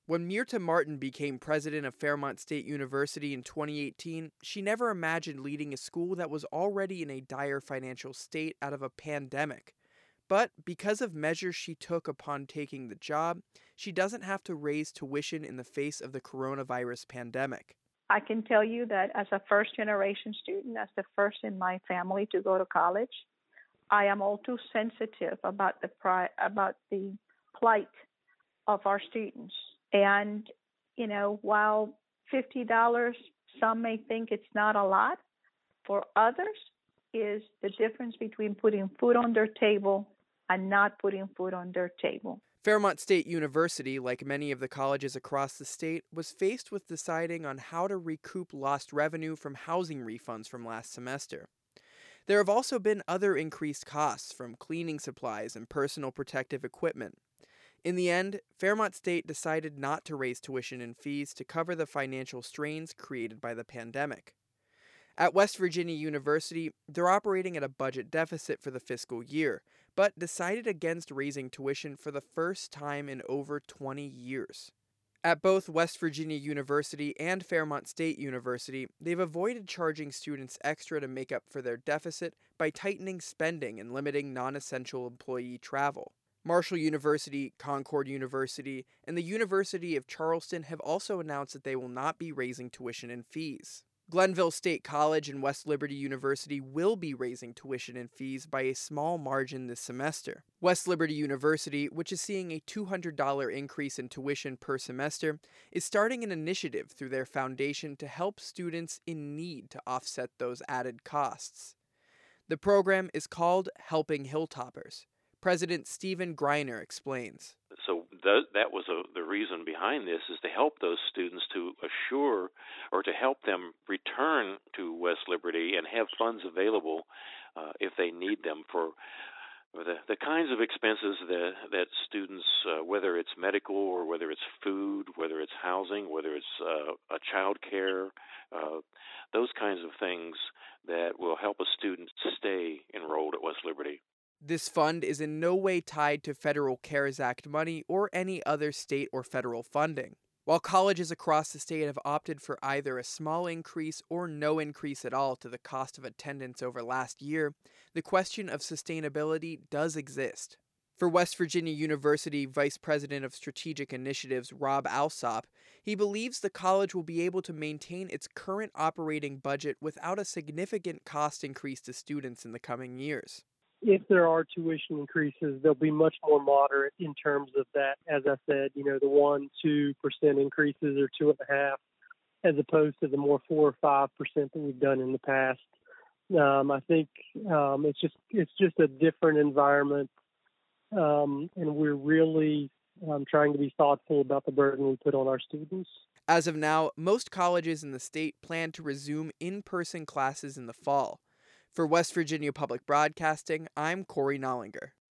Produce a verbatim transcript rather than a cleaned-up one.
When Mirta Martin became president of Fairmont State University in twenty eighteen, she never imagined leading a school that was already in a dire financial state out of a pandemic. But because of measures she took upon taking the job, she doesn't have to raise tuition in the face of the coronavirus pandemic. I can tell you that as a first generation student, as the first in my family to go to college, I am all too sensitive about the pri- about the plight of our students. And, you know, while fifty dollars, some may think it's not a lot, for others is the difference between putting food on their table and not putting food on their table. Fairmont State University, like many of the colleges across the state, was faced with deciding on how to recoup lost revenue from housing refunds from last semester. There have also been other increased costs from cleaning supplies and personal protective equipment. In the end, Fairmont State decided not to raise tuition and fees to cover the financial strains created by the pandemic. At West Virginia University, they're operating at a budget deficit for the fiscal year, but decided against raising tuition for the first time in over twenty years. At both West Virginia University and Fairmont State University, they've avoided charging students extra to make up for their deficit by tightening spending and limiting non-essential employee travel. Marshall University, Concord University, and the University of Charleston have also announced that they will not be raising tuition and fees. Glenville State College and West Liberty University will be raising tuition and fees by a small margin this semester. West Liberty University, which is seeing a two hundred dollars increase in tuition per semester, is starting an initiative through their foundation to help students in need to offset those added costs. The program is called Helping Hilltoppers. President Stephen Greiner explains. So th- that was a, the reason behind this, is to help those students, to assure or to help them return to West Liberty and have funds available uh, if they need them for the, the kinds of expenses that, that students, uh, whether it's medical or whether it's food, whether it's housing, whether it's uh, a child care, uh, those kinds of things that will help a student stay enrolled at West Liberty. This fund is in no way tied to federal CARES Act money or any other state or federal funding. While colleges across the state have opted for either a small increase or no increase at all to the cost of attendance over last year, the question of sustainability does exist. For West Virginia University Vice President of Strategic Initiatives Rob Alsop, he believes the college will be able to maintain its current operating budget without a significant cost increase to students in the coming years. If there are tuition increases, they'll be much more moderate in terms of that. As I said, you know, the one, two percent increases or two and a half, as opposed to the more four or five percent that we've done in the past. Um, I think um, it's just it's just a different environment, um, and we're really um, trying to be thoughtful about the burden we put on our students. As of now, most colleges in the state plan to resume in-person classes in the fall. For West Virginia Public Broadcasting, I'm Corey Nollinger.